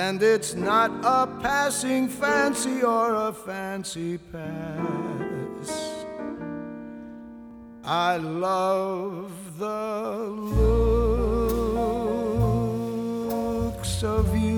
And it's not a passing fancy or a fancy pass. I love the looks of you.